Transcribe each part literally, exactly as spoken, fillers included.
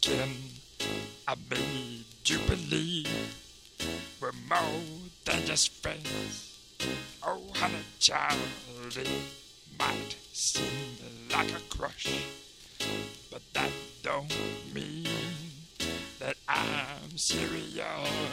again. I made you believe we're more than just friends. Oh, honey child, it might seem like a crush, but that don't mean that I'm serious.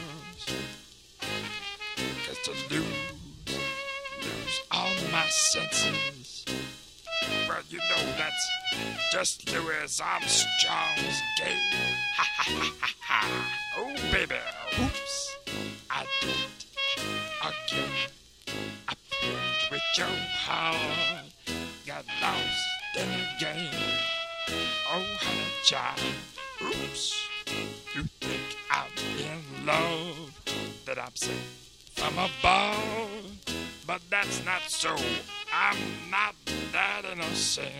Cause to lose, lose all my senses, well, you know that's just Louis Armstrong's game. Ha ha ha ha ha. Oh, baby, oops, I did it again. I played with your heart, got lost in the game. Oh, honey child, oops, you think I'm in love, that I'm sent from above, but that's not so. I'm not that innocent.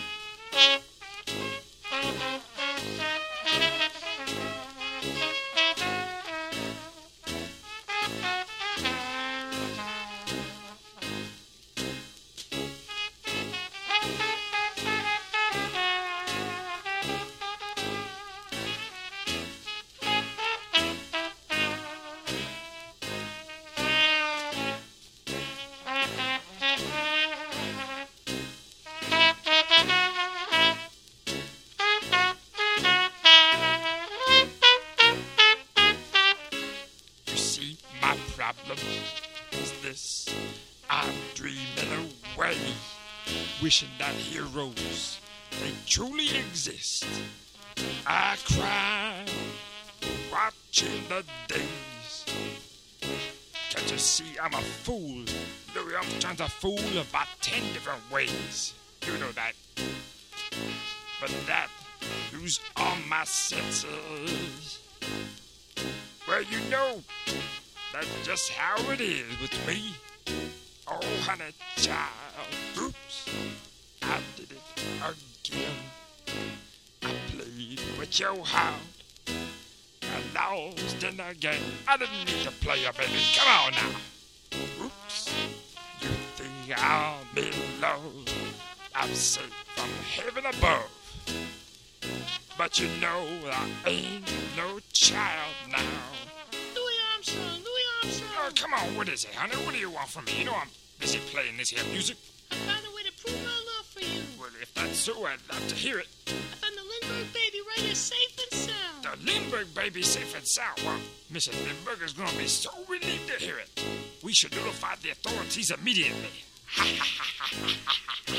My problem is this: I'm dreaming away, wishing that heroes, they truly exist. I cry, watching the days. Can't you see I'm a fool? Louis Armstrong's a fool about ten different ways. You know that. But that lose all my senses. Well, you know, that's just how it is with me. Oh, honey child, oops, I did it again. I played with your heart, I lost in the game. I didn't need to play you, baby. Come on now. Oops, you think I'm in love? I'm safe from heaven above. But you know I ain't no child now. Louis Armstrong, Louis Armstrong. Oh, come on, what is it, honey? What do you want from me? You know I'm busy playing this here music. I found a way to prove my love for you. Well, if that's so, I'd love to hear it. I found the Lindbergh baby right here, safe and sound. The Lindbergh baby safe and sound? Well, Missus Lindbergh is going to be so relieved to hear it. We should notify the authorities immediately. Ha ha ha ha ha ha.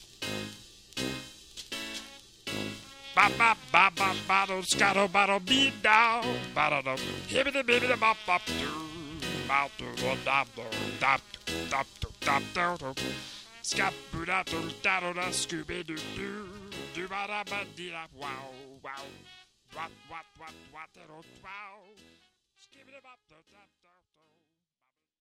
Ba ba ba ba ba do scatto ba do be down ba do do hibbity bibbity bop bop do ba do do da do da da do da do do scap boo da do da do da scooby doo doo do ba da ba dee da wow wow what what what what da do wow skibbity bop do da do.